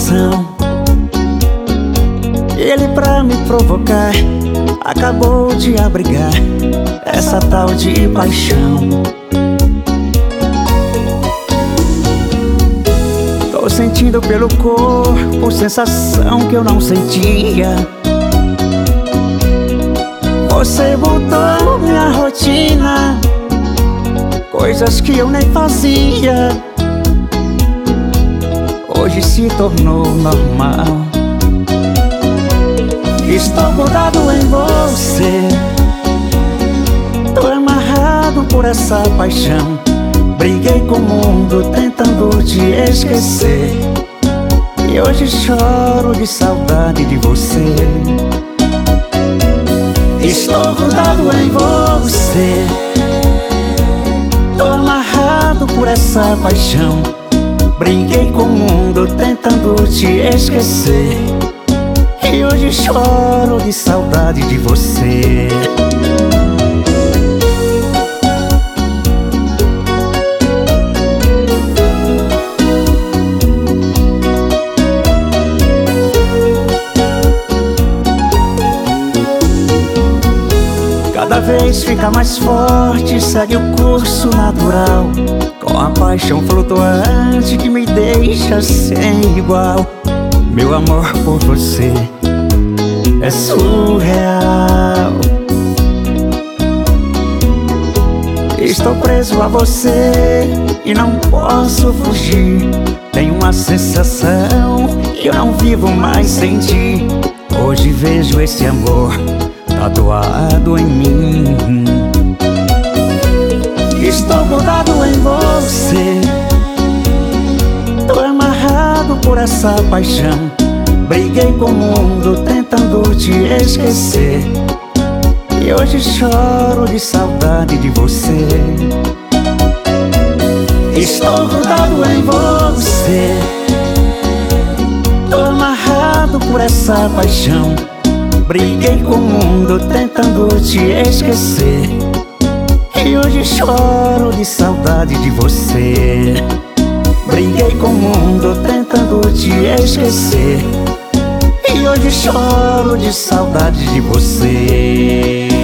coração. Ele, pra me provocar, acabou de abrigar essa tal de paixão. Tô sentindo pelo corpo sensação que eu não sentia. Você voltou minha rotina, coisas que eu nem fazia, hoje se tornou normal. Estou grudado em você, tô amarrado por essa paixão. Briguei com o mundo tentando te esquecer, e hoje choro de saudade de você. Estou grudado em você, tô amarrado por essa paixão. Briguei com o mundo tentando te esquecer, e hoje choro de saudade de você. Cada vez fica mais forte, segue o curso natural, com a paixão flutuante que me deixa sem igual. Meu amor por você é surreal. Estou preso a você e não posso fugir. Tenho uma sensação que eu não vivo mais sem ti. Hoje vejo esse amor tatuado em mim. Estou grudado em você, tô amarrado por essa paixão. Briguei com o mundo tentando te esquecer, e hoje choro de saudade de você. Estou grudado em você, tô amarrado por essa paixão. Briguei com o mundo tentando te esquecer, e hoje choro de saudade de você. Briguei com o mundo tentando te esquecer, e hoje choro de saudade de você.